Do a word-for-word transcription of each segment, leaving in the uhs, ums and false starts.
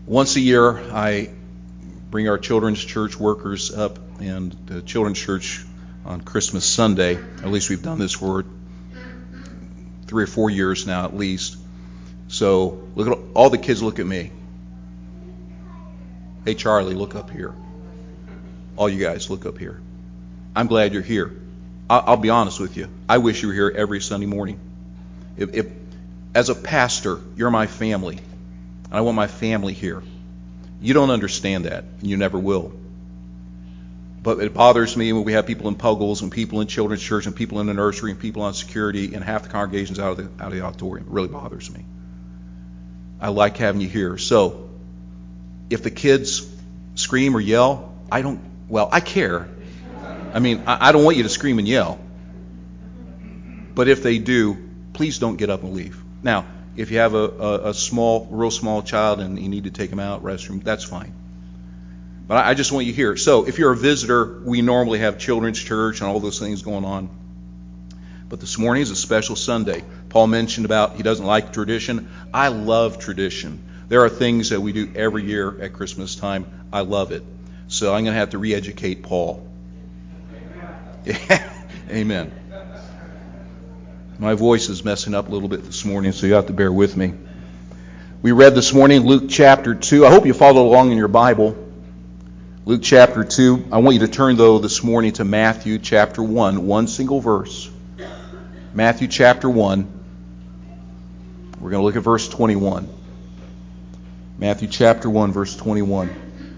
Once a year, I bring our children's church workers up, and the children's church on Christmas Sunday, at least we've done this for three or four years now at least. So look at all the kids look at me. Hey Charlie, look up here. All you guys look up here. I'm glad you're here. I'll, I'll be honest with you. I wish you were here every Sunday morning. If, if as a pastor, you're my family, and I want my family here. You don't understand that, and you never will. But it bothers me when we have people in Puggles and people in children's church and people in the nursery and people on security and half the congregation's out of the, out of the auditorium. It really bothers me. I like having you here. So if the kids scream or yell, I don't, well, I care. I mean, I, I don't want you to scream and yell. But if they do, please don't get up and leave. Now, if you have a, a, a small, real small child and you need to take them out, restroom, that's fine. But I, I just want you here. So if you're a visitor, we normally have children's church and all those things going on. But this morning is a special Sunday. Paul mentioned about he doesn't like tradition. I love tradition. There are things that we do every year at Christmas time. I love it. So I'm going to have to re-educate Paul. Yeah. Amen. My voice is messing up a little bit this morning, so you have to bear with me. We read this morning Luke chapter two. I hope you followed along in your Bible. Luke chapter two. I want you to turn, though, this morning to Matthew chapter one, one single verse. Matthew chapter one. We're going to look at verse twenty-one. Matthew chapter one, verse twenty-one.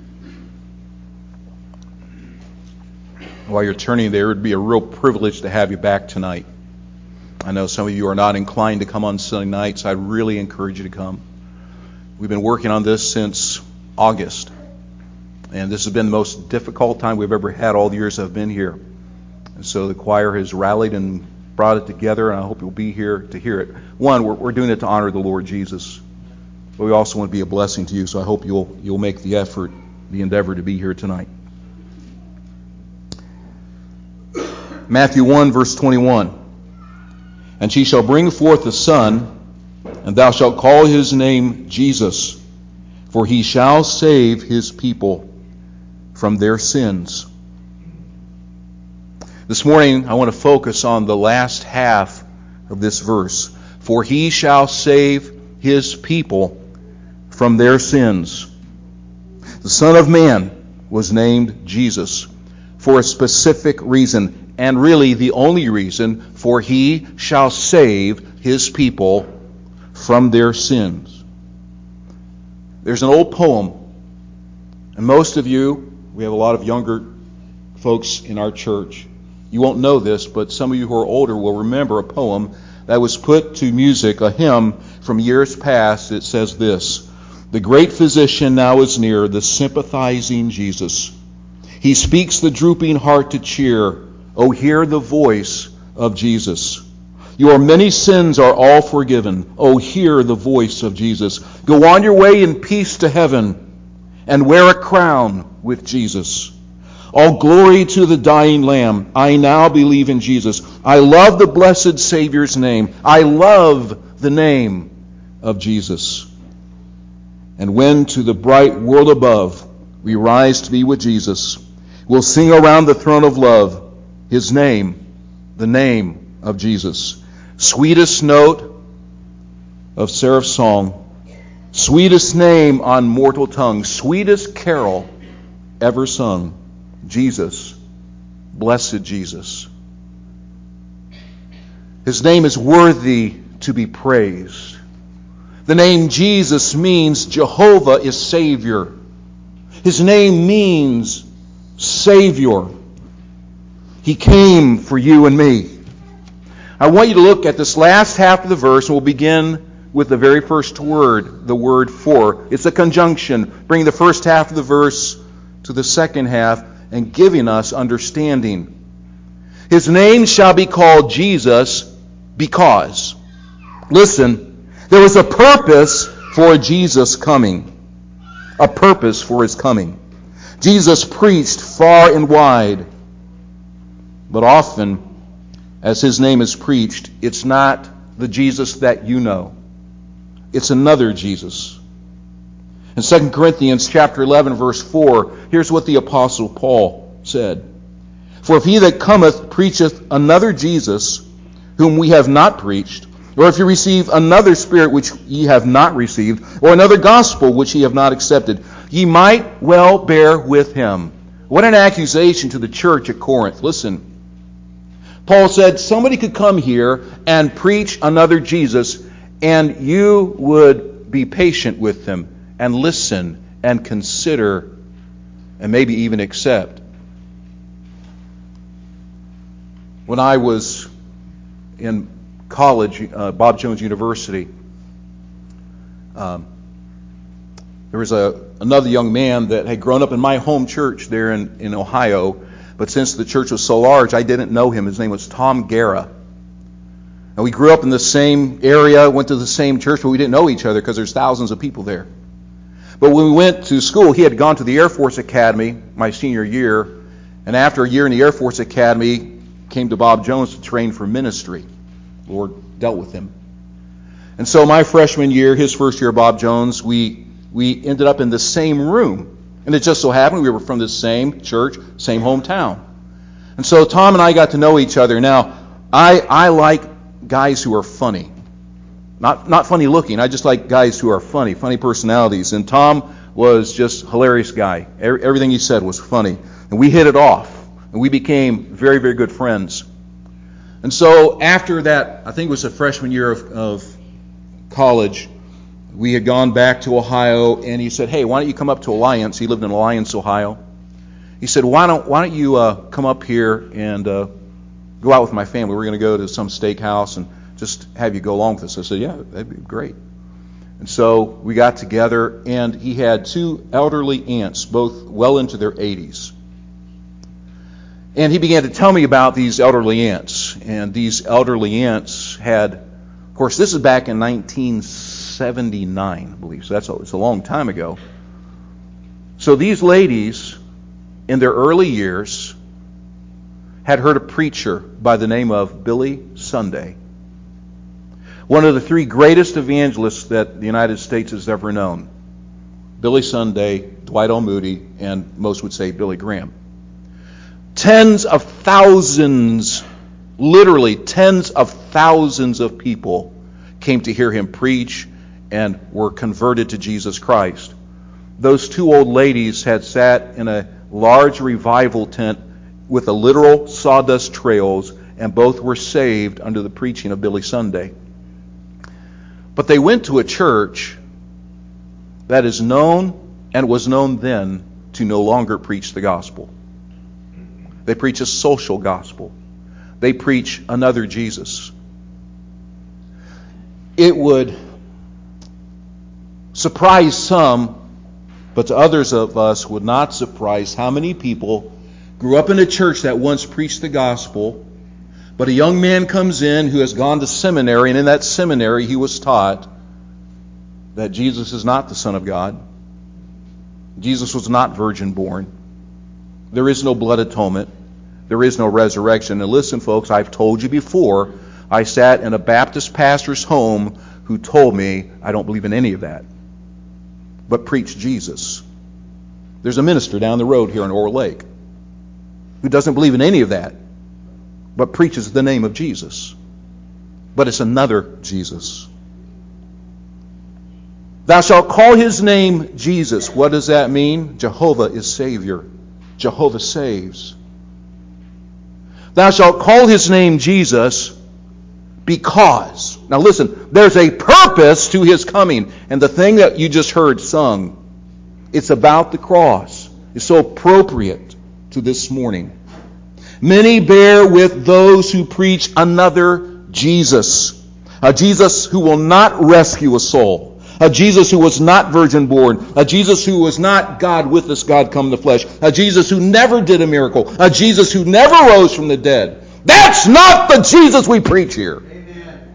While you're turning there, it would be a real privilege to have you back tonight. I know some of you are not inclined to come on Sunday nights. I'd really encourage you to come. We've been working on this since August. And this has been the most difficult time we've ever had all the years I've been here. And so the choir has rallied and brought it together, and I hope you'll be here to hear it. One, we're, we're doing it to honor the Lord Jesus. But we also want to be a blessing to you, so I hope you'll you'll make the effort, the endeavor to be here tonight. Matthew one, verse twenty-one. And she shall bring forth a son, and thou shalt call his name Jesus, for he shall save his people from their sins. This morning, I want to focus on the last half of this verse. For he shall save his people from their sins. The Son of Man was named Jesus for a specific reason. And really the only reason, for he shall save his people from their sins. There's an old poem, and most of you, we have a lot of younger folks in our church. You won't know this, but some of you who are older will remember a poem that was put to music, a hymn from years past. It says this: the great physician now is near, the sympathizing Jesus. He speaks the drooping heart to cheer. Oh, hear the voice of Jesus. Your many sins are all forgiven. Oh, hear the voice of Jesus. Go on your way in peace to heaven and wear a crown with Jesus. All glory to the dying Lamb. I now believe in Jesus. I love the blessed Savior's name. I love the name of Jesus. And when to the bright world above we rise to be with Jesus, we'll sing around the throne of love his name, the name of Jesus. Sweetest note of seraph song, sweetest name on mortal tongue, sweetest carol ever sung. Jesus, blessed Jesus. His name is worthy to be praised. The name Jesus means Jehovah is Savior. His name means Savior. He came for you and me. I want you to look at this last half of the verse, and we'll begin with the very first word, the word for. It's a conjunction, bringing the first half of the verse to the second half and giving us understanding. His name shall be called Jesus because, listen, there was a purpose for Jesus coming. A purpose for his coming. Jesus preached far and wide. But often, as his name is preached, it's not the Jesus that you know. It's another Jesus. In Second Corinthians chapter eleven, verse four, here's what the Apostle Paul said. For if he that cometh preacheth another Jesus, whom we have not preached, or if you receive another spirit which ye have not received, or another gospel which ye have not accepted, ye might well bear with him. What an accusation to the church at Corinth. Listen, Paul said somebody could come here and preach another Jesus, and you would be patient with them and listen and consider and maybe even accept. When I was in college, uh, Bob Jones University, um, there was a another young man that had grown up in my home church there in, in Ohio, but since the church was so large, I didn't know him. His name was Tom Guerra. And we grew up in the same area, went to the same church, but we didn't know each other because there's thousands of people there. But when we went to school, he had gone to the Air Force Academy my senior year, and after a year in the Air Force Academy, came to Bob Jones to train for ministry. The Lord dealt with him. And so my freshman year, his first year, Bob Jones, we we ended up in the same room. And it just so happened we were from the same church, same hometown. And so Tom and I got to know each other. Now, I I like guys who are funny. Not not funny looking. I just like guys who are funny, funny personalities. And Tom was just a hilarious guy. Everything he said was funny. And we hit it off. And we became very, very good friends. And so after that, I think it was the freshman year of, of college, we had gone back to Ohio, and he said, hey, why don't you come up to Alliance? He lived in Alliance, Ohio. He said, why don't why don't you uh, come up here and uh, go out with my family? We're going to go to some steakhouse and just have you go along with us. I said, yeah, that'd be great. And so we got together, and he had two elderly aunts, both well into their eighties. And he began to tell me about these elderly aunts. And these elderly aunts had, of course, this is back in nineteen seventy-nine, I believe. So that's a, it's a long time ago. So these ladies, in their early years, had heard a preacher by the name of Billy Sunday. One of the three greatest evangelists that the United States has ever known. Billy Sunday, Dwight L. Moody, and most would say Billy Graham. Tens of thousands, literally tens of thousands of people came to hear him preach and were converted to Jesus Christ. Those two old ladies had sat in a large revival tent with a literal sawdust trails, and both were saved under the preaching of Billy Sunday. But they went to a church that is known and was known then to no longer preach the gospel. They preach a social gospel. They preach another Jesus. It would surprise some, but to others of us would not surprise how many people grew up in a church that once preached the gospel, but a young man comes in who has gone to seminary, and in that seminary he was taught that Jesus is not the Son of God. Jesus was not virgin born. There is no blood atonement. There is no resurrection. And listen, folks, I've told you before, I sat in a Baptist pastor's home who told me I don't believe in any of that, but preach Jesus. There's a minister down the road here in Ore Lake who doesn't believe in any of that, but preaches the name of Jesus. But it's another Jesus. Thou shalt call his name Jesus. What does that mean? Jehovah is Savior. Jehovah saves. Thou shalt call his name Jesus because, now listen, there's a purpose to his coming. And the thing that you just heard sung, it's about the cross. It's so appropriate to this morning. Many bear with those who preach another Jesus. A Jesus who will not rescue a soul. A Jesus who was not virgin born. A Jesus who was not God with us, God come in the flesh. A Jesus who never did a miracle. A Jesus who never rose from the dead. That's not the Jesus we preach here. Amen.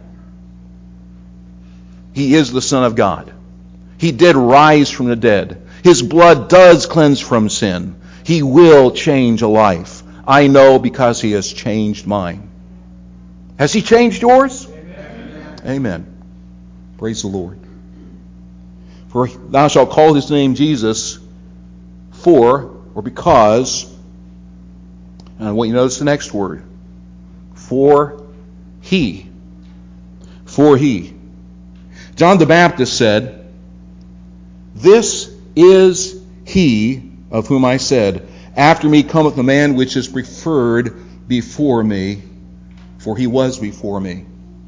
He is the Son of God. He did rise from the dead. His blood does cleanse from sin. He will change a life. I know because he has changed mine. Has he changed yours? Amen. Amen. Praise the Lord. For thou shalt call his name Jesus, for, or because, and I want you to notice the next word, for he. For he. John the Baptist said, this is he of whom I said, after me cometh a man which is preferred before me, for he was before me.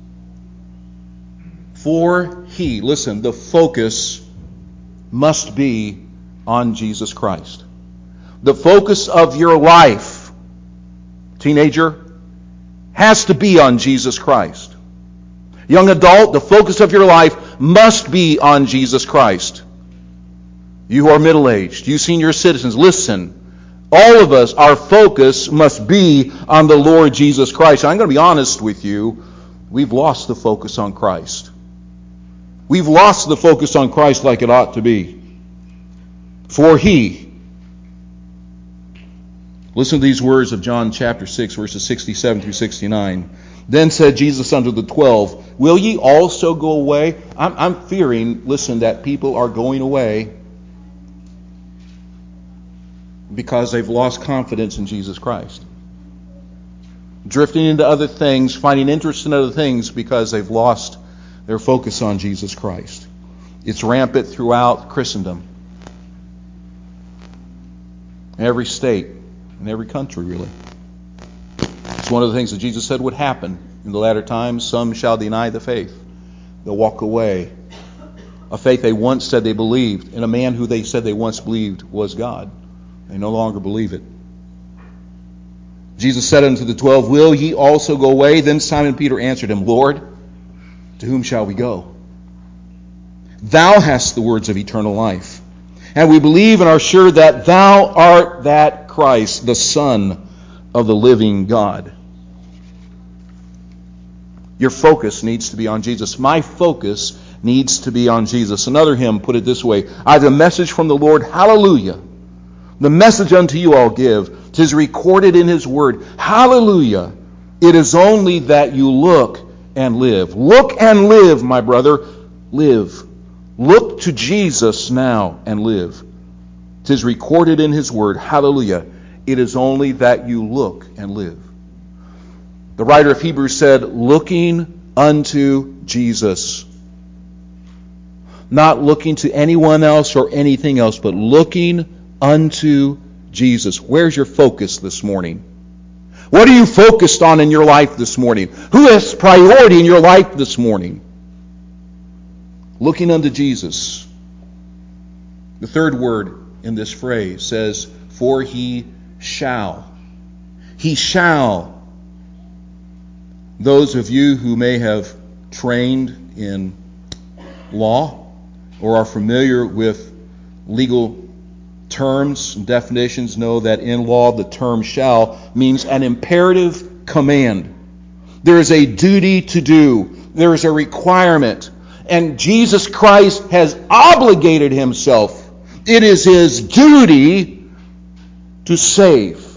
For he. Listen, the focus must be on Jesus Christ. The focus of your life, teenager, has to be on Jesus Christ. Young adult, the focus of your life must be on Jesus Christ. You who are middle-aged, you senior citizens, listen. All of us, our focus must be on the Lord Jesus Christ. I'm going to be honest with you. We've lost the focus on Christ. We've lost the focus on Christ like it ought to be. For he. Listen to these words of John chapter six, verses sixty-seven through sixty-nine. Then said Jesus unto the twelve, will ye also go away? I'm, I'm fearing, listen, that people are going away because they've lost confidence in Jesus Christ. Drifting into other things, finding interest in other things because they've lost their focus on Jesus Christ. It's rampant throughout Christendom. In every state, in every country, really. It's one of the things that Jesus said would happen in the latter times. Some shall deny the faith. They'll walk away. A faith they once said they believed, in a man who they said they once believed was God. They no longer believe it. Jesus said unto the twelve, will ye also go away? Then Simon Peter answered him, Lord, to whom shall we go? Thou hast the words of eternal life. And we believe and are sure that thou art that Christ, the Son of the living God. Your focus needs to be on Jesus. My focus needs to be on Jesus. Another hymn put it this way, I have a message from the Lord, hallelujah. The message unto you I'll give. 'Tis recorded in his word. Hallelujah. It is only that you look and live. Look and live, my brother. Live. Look to Jesus now and live. 'Tis recorded in his word. Hallelujah. It is only that you look and live. The writer of Hebrews said, looking unto Jesus. Not looking to anyone else or anything else, but looking unto Jesus. Where's your focus this morning? What are you focused on in your life this morning? Who has priority in your life this morning? Looking unto Jesus. The third word in this phrase says, for he shall. He shall. Those of you who may have trained in law or are familiar with legal terms and definitions know that in law the term shall means an imperative command. There is a duty to do. There is a requirement. And Jesus Christ has obligated himself. It is his duty to save.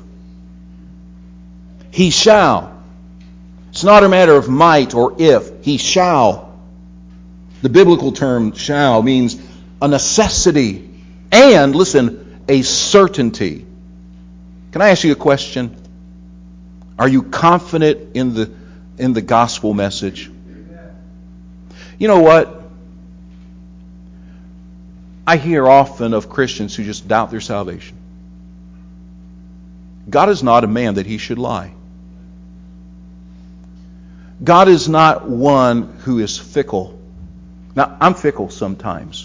He shall. It's not a matter of might or if. He shall. The biblical term shall means a necessity. And, listen, a certainty. Can I ask you a question? Are you confident in the in the gospel message? You know what? I hear often of Christians who just doubt their salvation. God is not a man that he should lie. God is not one who is fickle. Now, I'm fickle sometimes.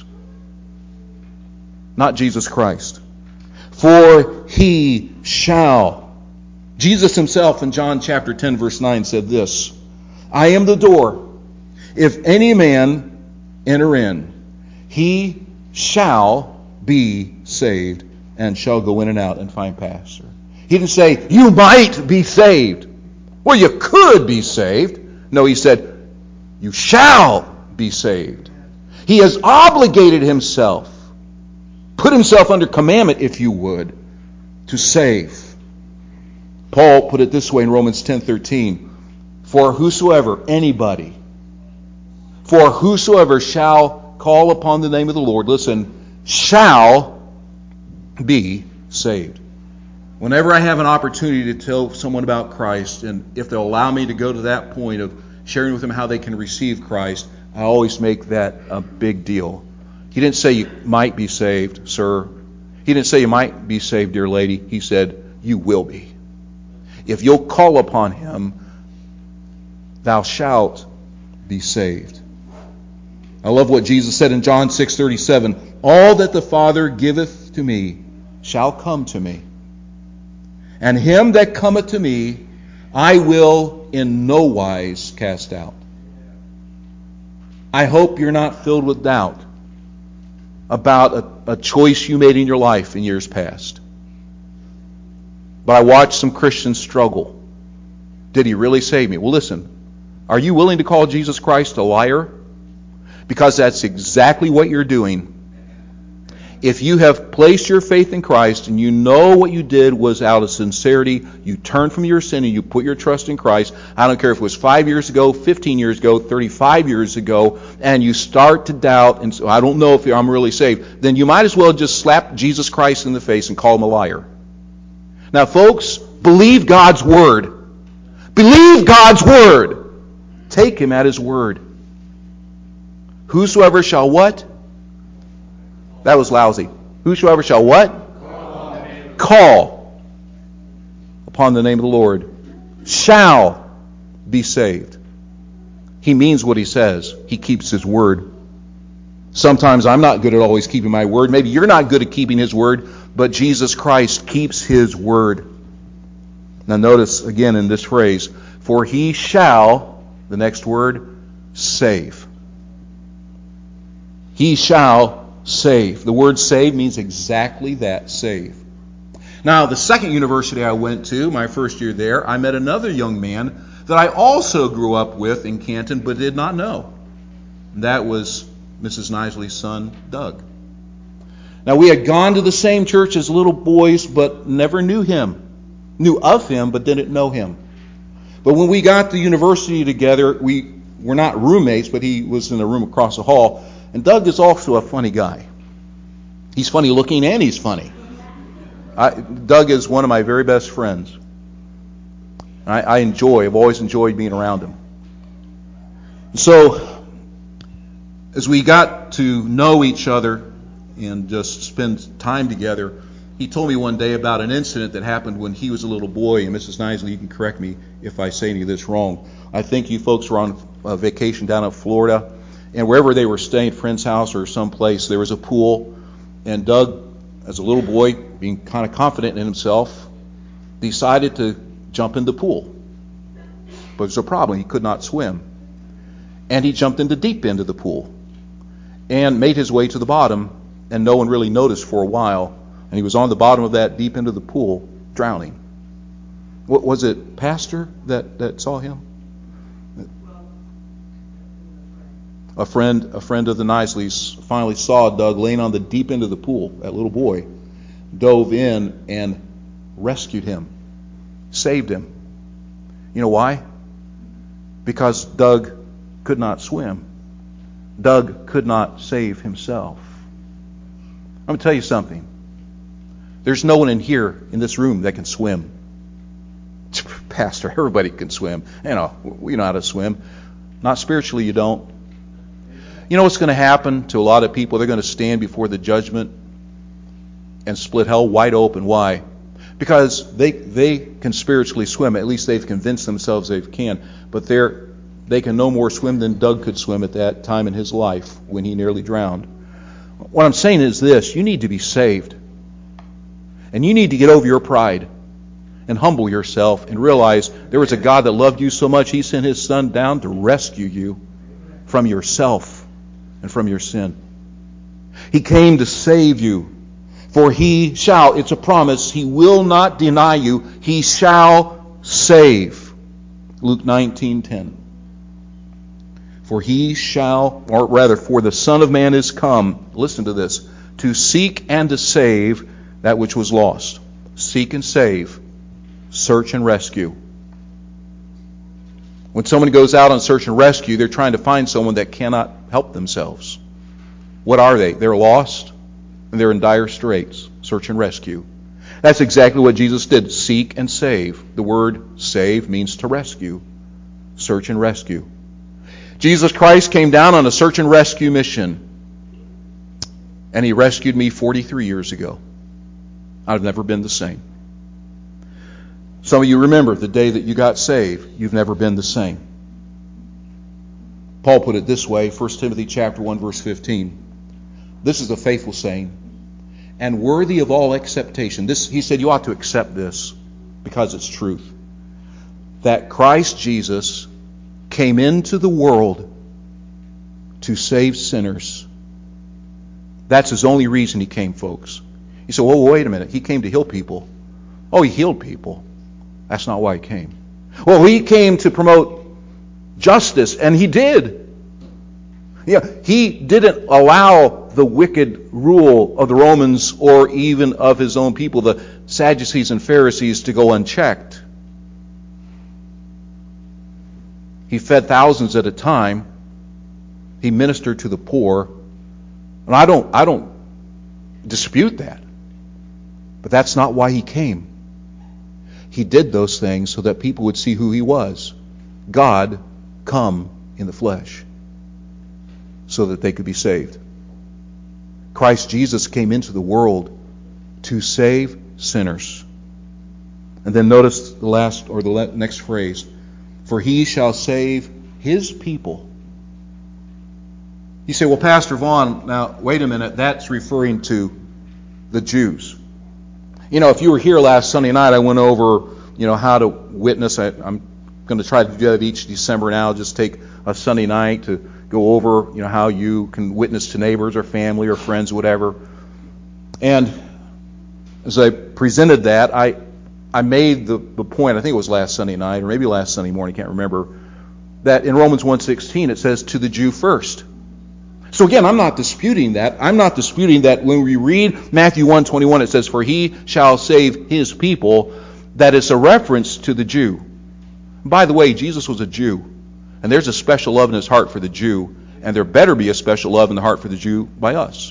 Not Jesus Christ. For he shall. Jesus himself in John chapter ten verse nine said this, I am the door. If any man enter in, he shall be saved and shall go in and out and find pasture. He didn't say, you might be saved. Well, you could be saved. No, he said, you shall be saved. He has obligated himself, put himself under commandment, if you would, to save. Paul put it this way in Romans ten thirteen, for whosoever, anybody, for whosoever shall call upon the name of the Lord, listen, shall be saved. Whenever I have an opportunity to tell someone about Christ, and if they'll allow me to go to that point of sharing with them how they can receive Christ, I always make that a big deal. He didn't say you might be saved, sir. He didn't say you might be saved, dear lady. He said you will be. If you'll call upon Him, thou shalt be saved. I love what Jesus said in John six thirty-seven. All that the Father giveth to me shall come to me. And him that cometh to me, I will in no wise cast out. I hope you're not filled with doubt about a, a choice you made in your life in years past. But I watched some Christians struggle. Did He really save me? Well, listen, are you willing to call Jesus Christ a liar? Because that's exactly what you're doing. If you have placed your faith in Christ and you know what you did was out of sincerity, you turned from your sin and you put your trust in Christ, I don't care if it was five years ago, fifteen years ago, thirty-five years ago, and you start to doubt, and so I don't know if I'm really saved, then you might as well just slap Jesus Christ in the face and call Him a liar. Now, folks, believe God's Word. Believe God's Word. Take Him at His word. Whosoever shall what? That was lousy. Whosoever shall what? Call. Call upon the name of the Lord shall be saved. He means what He says. He keeps His word. Sometimes I'm not good at always keeping my word. Maybe you're not good at keeping His word, but Jesus Christ keeps His word. Now notice again in this phrase, for He shall, the next word, save. He shall save. The word save means exactly that, save. Now, the second university I went to, my first year there, I met another young man that I also grew up with in Canton but did not know. And that was Missus Knisley's son, Doug. Now, we had gone to the same church as little boys but never knew him. Knew of him but didn't know him. But when we got to university together, we were not roommates, but he was in the room across the hall. And Doug is also a funny guy. He's funny looking and he's funny. I, Doug is one of my very best friends. I, I enjoy, I've always enjoyed being around him. So, as we got to know each other and just spend time together, he told me one day about an incident that happened when he was a little boy. And Missus Knisley, you can correct me if I say any of this wrong. I think you folks were on a vacation down in Florida. And wherever they were staying, a friend's house or someplace, there was a pool. And Doug, as a little boy, being kind of confident in himself, decided to jump in the pool. But there's a problem. He could not swim. And he jumped in the deep end of the pool and made his way to the bottom, and no one really noticed for a while. And he was on the bottom of that deep end of the pool, drowning. What was it, Pastor, that, that saw him? A friend, a friend of the Knisleys finally saw Doug laying on the deep end of the pool. That little boy dove in and rescued him, saved him. You know why? Because Doug could not swim. Doug could not save himself. I'm going to tell you something. There's no one in here in this room that can swim. Pastor, everybody can swim. You know, we know how to swim. Not spiritually, you don't. You know what's going to happen to a lot of people? They're going to stand before the judgment and split hell wide open. Why? Because they they can spiritually swim. At least they've convinced themselves they can. But they're they can no more swim than Doug could swim at that time in his life when he nearly drowned. What I'm saying is this: you need to be saved, and you need to get over your pride and humble yourself and realize there was a God that loved you so much He sent His Son down to rescue you from yourself and from your sin. He came to save you. For He shall, it's a promise, He will not deny you. He shall save. Luke nineteen ten. For He shall, or rather, for the Son of Man is come, listen to this, to seek and to save that which was lost. Seek and save. Search and rescue. When someone goes out on search and rescue, they're trying to find someone that cannot help themselves. What are they? They're lost and they're in dire straits. Search and rescue. That's exactly what Jesus did. Seek and save. The word save means to rescue. Search and rescue. Jesus Christ came down on a search and rescue mission. And He rescued me forty-three years ago. I've never been the same. Some of you remember the day that you got saved. You've never been the same. Paul put it this way, First Timothy chapter one, verse fifteen. This is a faithful saying, and worthy of all acceptation. This, he said, you ought to accept this because it's truth. That Christ Jesus came into the world to save sinners. That's His only reason He came, folks. You say, well, wait a minute. He came to heal people. Oh, He healed people. That's not why He came. Well, He came to promote justice, and He did. Yeah, He didn't allow the wicked rule of the Romans or even of His own people, the Sadducees and Pharisees, to go unchecked. He fed thousands at a time. He ministered to the poor. And I don't, I don't dispute that. But that's not why He came. He did those things so that people would see who He was. God come in the flesh. So that they could be saved. Christ Jesus came into the world to save sinners. And then notice the last or the next phrase. For He shall save His people. You say, well, Pastor Vaughn, now wait a minute, that's referring to the Jews. You know, if you were here last Sunday night, I went over, you know, how to witness. I, I'm going to try to do that each December now. Just take a Sunday night to go over, you know, how you can witness to neighbors or family or friends, whatever. And as I presented that, I I made the, the point, I think it was last Sunday night, or maybe last Sunday morning, I can't remember, that in Romans one sixteen it says, to the Jew first. So again, I'm not disputing that. I'm not disputing that when we read Matthew one twenty-one, it says, for He shall save His people, that it's a reference to the Jew. By the way, Jesus was a Jew. And there's a special love in His heart for the Jew. And there better be a special love in the heart for the Jew by us.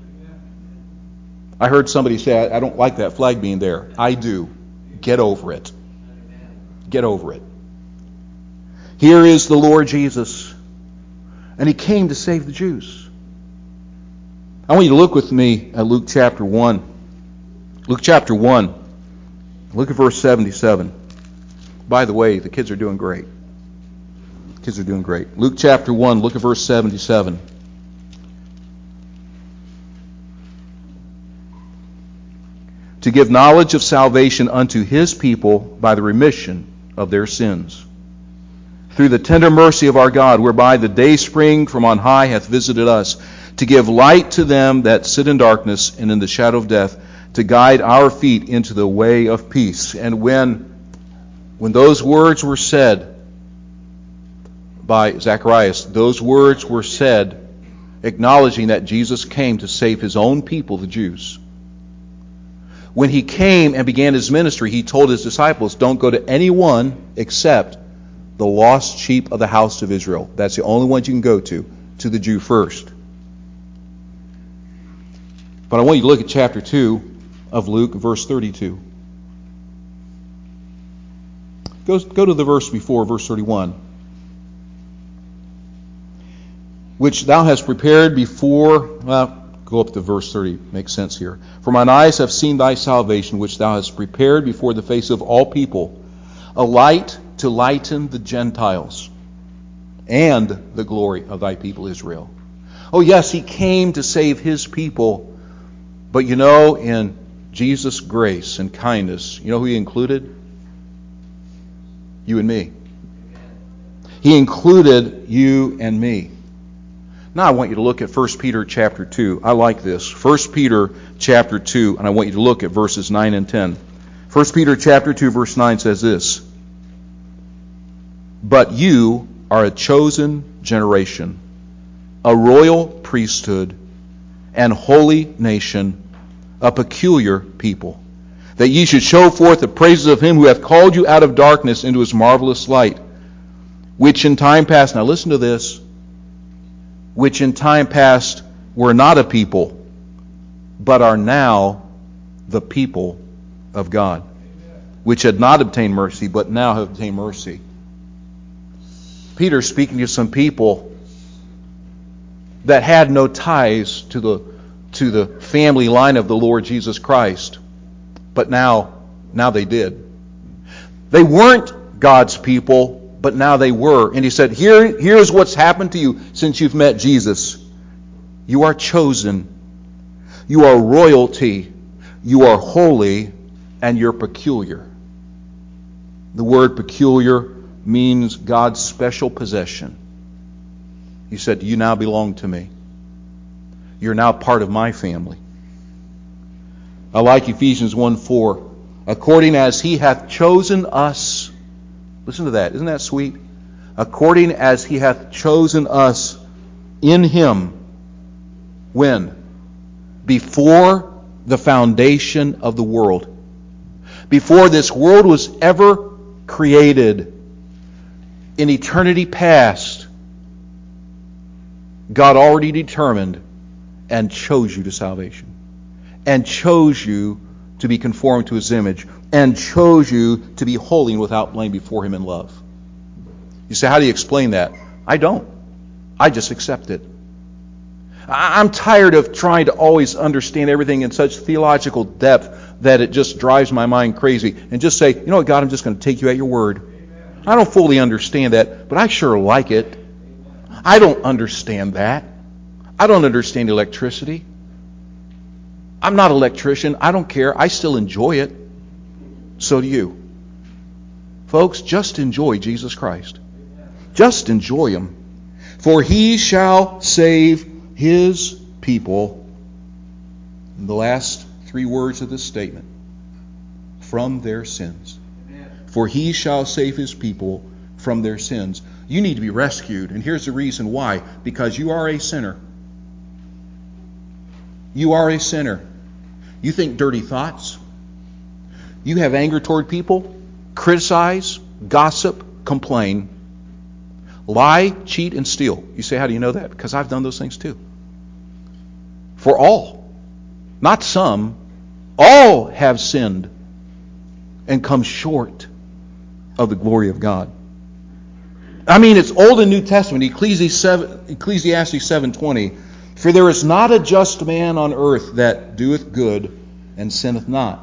I heard somebody say, I don't like that flag being there. I do. Get over it. Get over it. Here is the Lord Jesus. And He came to save the Jews. I want you to look with me at Luke chapter one. Luke chapter one. Look at verse seventy-seven. By the way, the kids are doing great. Kids are doing great. Luke chapter one, look at verse seventy-seven. To give knowledge of salvation unto His people by the remission of their sins, through the tender mercy of our God, whereby the dayspring from on high hath visited us, to give light to them that sit in darkness and in the shadow of death, to guide our feet into the way of peace. And when, when those words were said by Zacharias, those words were said acknowledging that Jesus came to save His own people, the Jews. When He came and began His ministry, He told His disciples, don't go to anyone except the lost sheep of the house of Israel. That's the only ones you can go to, to the Jew first. But I want you to look at chapter two of Luke, verse thirty-two. Go, go to the verse before, verse thirty-one. Which thou hast prepared before, well, go up to verse thirty, makes sense here. For mine eyes have seen thy salvation, which thou hast prepared before the face of all people, a light to lighten the Gentiles, and the glory of thy people Israel. Oh yes, He came to save His people, but you know, in Jesus' grace and kindness, you know who He included? You and me. He included you and me. Now I want you to look at First Peter chapter two. I like this. First Peter chapter two, and I want you to look at verses nine and ten. First Peter chapter two, verse nine says this. But you are a chosen generation, a royal priesthood, and holy nation, a peculiar people, that ye should show forth the praises of Him who hath called you out of darkness into His marvelous light, which in time past, now listen to this, which in time past were not a people, but are now the people of God, which had not obtained mercy, but now have obtained mercy. Peter's speaking to some people that had no ties to the to the family line of the Lord Jesus Christ, but now now they did. They weren't God's people, but now they were. And he said, Here, here's what's happened to you since you've met Jesus. You are chosen. You are royalty. You are holy, and you're peculiar. The word peculiar means God's special possession. He said, you now belong to me. You're now part of my family. I like Ephesians one four. According as he hath chosen us. Listen to that. Isn't that sweet? According as he hath chosen us in him. When? Before the foundation of the world. Before this world was ever created. In eternity past, God already determined and chose you to salvation. And chose you to be conformed to his image. And chose you to be holy and without blame before him in love. You say, how do you explain that? I don't. I just accept it. I'm tired of trying to always understand everything in such theological depth that it just drives my mind crazy. And just say, you know what, God, I'm just going to take you at your word. I don't fully understand that, but I sure like it. I don't understand that. I don't understand electricity. I'm not an electrician. I don't care. I still enjoy it. So do you. Folks, just enjoy Jesus Christ. Just enjoy him. For he shall save his people. And the last three words of this statement. From their sins. For he shall save his people from their sins. You need to be rescued. And here's the reason why. Because you are a sinner. You are a sinner. You think dirty thoughts. You have anger toward people. Criticize, gossip, complain. Lie, cheat, and steal. You say, how do you know that? Because I've done those things too. For all. Not some. All have sinned and come short of the glory of God. I mean, it's Old and New Testament. Ecclesiastes seven twenty. For there is not a just man on earth that doeth good and sinneth not.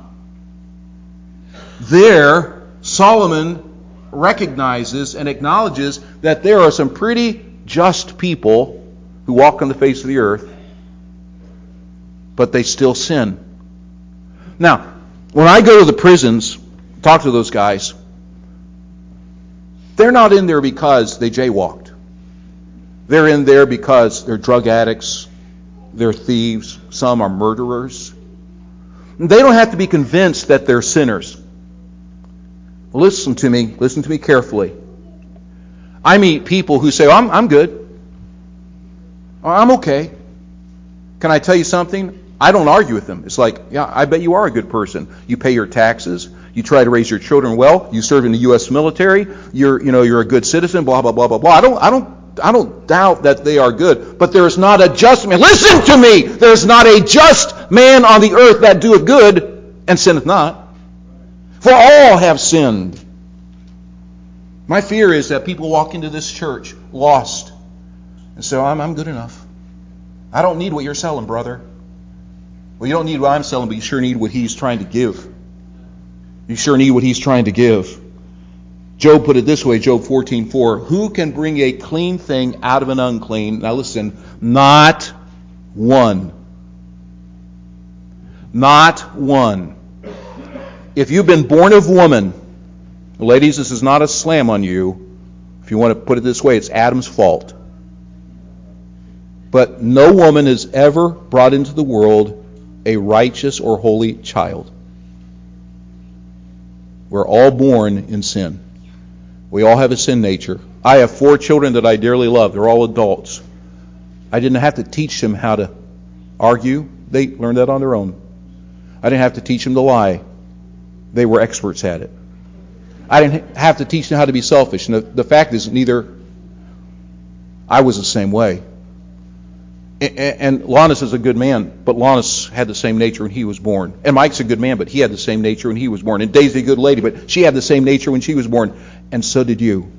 There, Solomon recognizes and acknowledges that there are some pretty just people who walk on the face of the earth, but they still sin. Now, when I go to the prisons, talk to those guys, they're not in there because they jaywalked. They're in there because they're drug addicts, they're thieves, some are murderers. They don't have to be convinced that they're sinners. Listen to me, listen to me carefully. I meet people who say, oh, I'm, I'm good. Oh, I'm okay. Can I tell you something? I don't argue with them. It's like, yeah, I bet you are a good person. You pay your taxes. You try to raise your children well. You serve in the U S military. You're, you know, you're a good citizen. Blah blah blah blah blah. I don't, I don't, I don't doubt that they are good. But there is not a just man. Listen to me. There is not a just man on the earth that doeth good and sinneth not. For all have sinned. My fear is that people walk into this church lost and say, I'm, I'm good enough. I don't need what you're selling, brother. Well, you don't need what I'm selling, but you sure need what he's trying to give. You sure need what he's trying to give. Job put it this way, Job fourteen four. Who can bring a clean thing out of an unclean? Now listen, not one. Not one. If you've been born of woman, ladies, this is not a slam on you. If you want to put it this way, it's Adam's fault. But no woman has ever brought into the world a righteous or holy child. We're all born in sin. We all have a sin nature. I have four children that I dearly love. They're all adults. I didn't have to teach them how to argue. They learned that on their own. I didn't have to teach them to lie. They were experts at it. I didn't have to teach them how to be selfish. And the, the fact is, neither I was the same way. And Lannis is a good man, but Lannis had the same nature when he was born. And Mike's a good man, but he had the same nature when he was born. And Daisy a good lady, but she had the same nature when she was born. And so did you.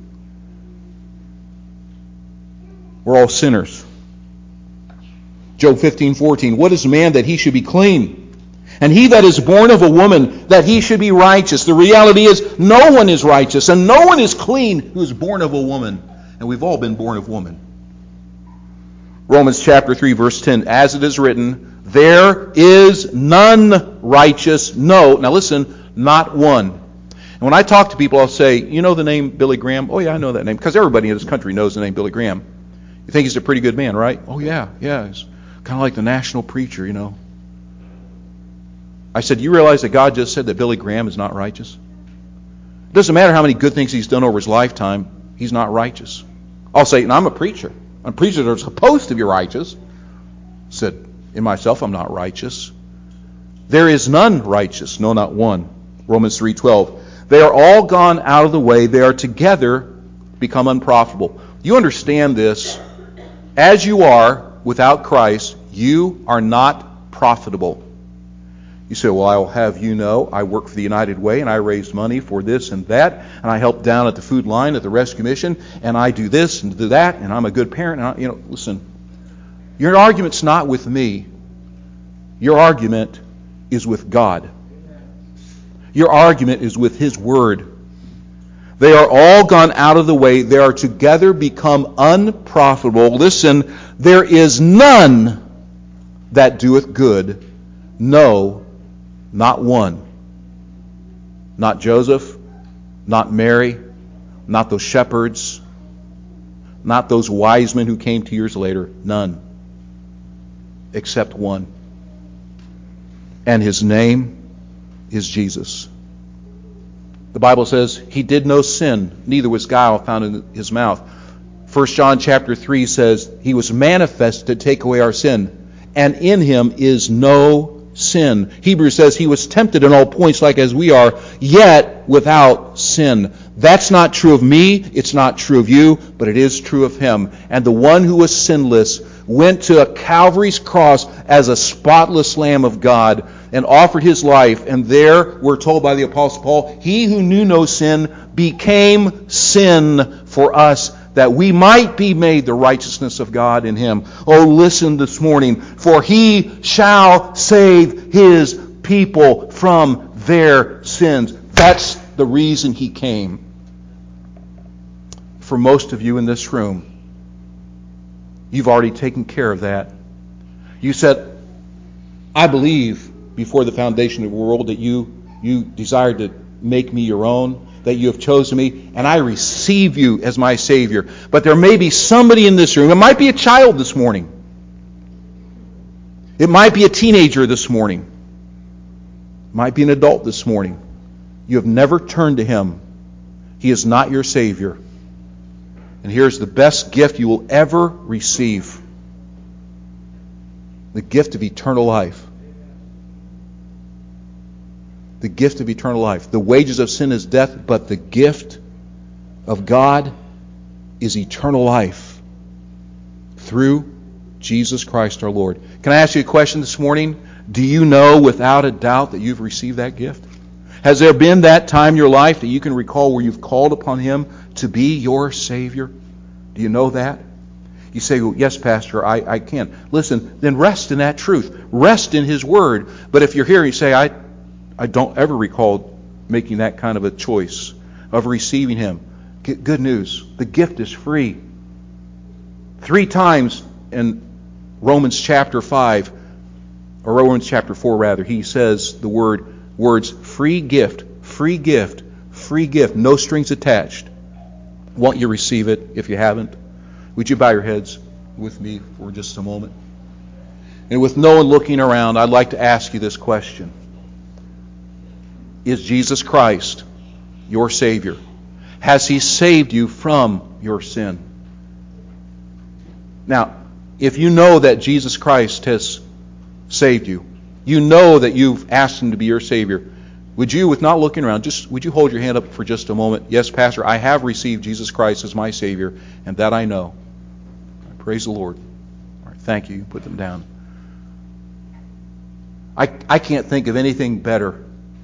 We're all sinners. Job fifteen fourteen. What is man that he should be clean? And he that is born of a woman, that he should be righteous. The reality is, no one is righteous, and no one is clean who is born of a woman. And we've all been born of woman. Romans chapter three, verse ten, as it is written, there is none righteous, no, now listen, not one. And when I talk to people, I'll say, you know the name Billy Graham? Oh yeah, I know that name, because everybody in this country knows the name Billy Graham. You think he's a pretty good man, right? Oh yeah, yeah, he's kind of like the national preacher, you know. I said, you realize that God just said that Billy Graham is not righteous? It doesn't matter how many good things he's done over his lifetime, he's not righteous. I'll say, and I'm a preacher. And preachers are supposed to be righteous. Said, in myself, I'm not righteous. There is none righteous, no, not one. Romans three twelve. They are all gone out of the way. They are together become unprofitable. You understand this. As you are without Christ, you are not profitable. You say, well, I'll have you know, I work for the United Way, and I raise money for this and that, and I help down at the food line at the rescue mission, and I do this and do that, and I'm a good parent. And I, you know, listen, your argument's not with me. Your argument is with God. Your argument is with His Word. They are all gone out of the way. They are together become unprofitable. Listen, there is none that doeth good, no, not one. Not Joseph, not Mary, not those shepherds, not those wise men who came two years later. None. Except one. And his name is Jesus. The Bible says he did no sin, neither was guile found in his mouth. First John chapter three says he was manifest to take away our sin, and in him is no sin. Hebrews says he was tempted in all points like as we are, yet without sin. That's not true of me, it's not true of you, but it is true of him. And the one who was sinless went to a Calvary's cross as a spotless Lamb of God and offered his life. And there, we're told by the Apostle Paul, he who knew no sin became sin for us, that we might be made the righteousness of God in him. Oh, listen this morning. For he shall save his people from their sins. That's the reason he came. For most of you in this room, you've already taken care of that. You said, I believe before the foundation of the world that you, you desired to make me your own, that you have chosen me, and I receive you as my Savior. But there may be somebody in this room. It might be a child this morning. It might be a teenager this morning. It might be an adult this morning. You have never turned to him. He is not your Savior. And here's the best gift you will ever receive. The gift of eternal life. The gift of eternal life. The wages of sin is death, but the gift of God is eternal life through Jesus Christ our Lord. Can I ask you a question this morning? Do you know without a doubt that you've received that gift? Has there been that time in your life that you can recall where you've called upon Him to be your Savior? Do you know that? You say, well, yes, Pastor, I, I can. Listen, then rest in that truth. Rest in His Word. But if you're here and you say, I I don't ever recall making that kind of a choice of receiving Him. Good news. The gift is free. Three times in Romans chapter five, or Romans chapter four rather, he says the word words free gift, free gift, free gift, no strings attached. Won't you receive it if you haven't? Would you bow your heads with me for just a moment? And with no one looking around, I'd like to ask you this question. Is Jesus Christ your Savior? Has He saved you from your sin? Now, if you know that Jesus Christ has saved you, you know that you've asked Him to be your Savior, would you, with not looking around, just would you hold your hand up for just a moment? Yes, Pastor, I have received Jesus Christ as my Savior, and that I know. Praise the Lord. All right, Thank you. You put them down. I, I can't think of anything better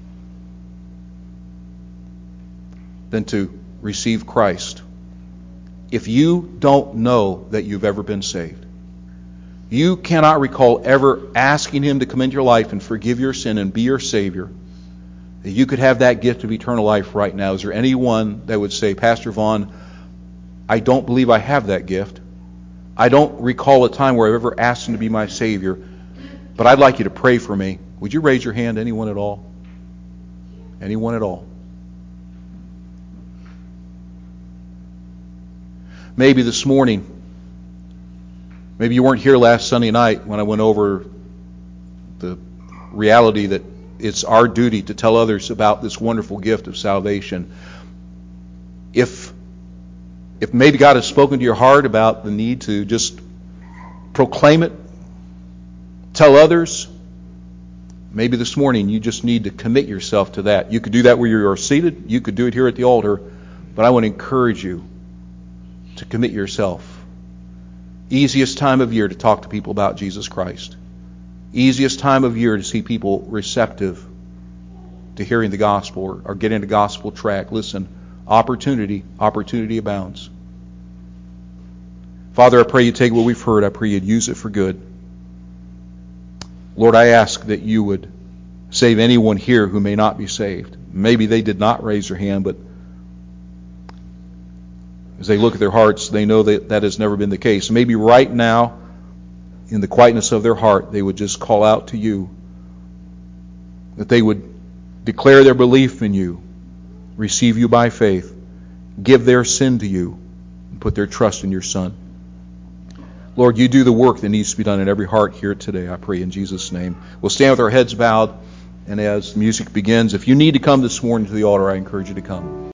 than to receive Christ. If you don't know that you've ever been saved, you cannot recall ever asking Him to come into your life and forgive your sin and be your Savior, that you could have that gift of eternal life right now. Is there anyone that would say, Pastor Vaughn, I don't believe I have that gift. I don't recall a time where I've ever asked Him to be my Savior, but I'd like you to pray for me. Would you raise your hand? Anyone at all? Anyone at all? Maybe this morning, maybe you weren't here last Sunday night when I went over the reality that it's our duty to tell others about this wonderful gift of salvation. If if maybe God has spoken to your heart about the need to just proclaim it, tell others, maybe this morning you just need to commit yourself to that. You could do that where you are seated. You could do it here at the altar. But I want to encourage you to commit yourself. Easiest time of year to talk to people about Jesus Christ. Easiest time of year to see people receptive to hearing the gospel or, or getting a gospel track. Listen, opportunity, opportunity abounds. Father, I pray you take what we've heard. I pray you'd use it for good. Lord, I ask that you would save anyone here who may not be saved. Maybe they did not raise their hand, but as they look at their hearts, they know that that has never been the case. Maybe right now, in the quietness of their heart, they would just call out to you, that they would declare their belief in you, receive you by faith, give their sin to you, and put their trust in your Son. Lord, you do the work that needs to be done in every heart here today, I pray in Jesus' name. We'll stand with our heads bowed, and as music begins, if you need to come this morning to the altar, I encourage you to come.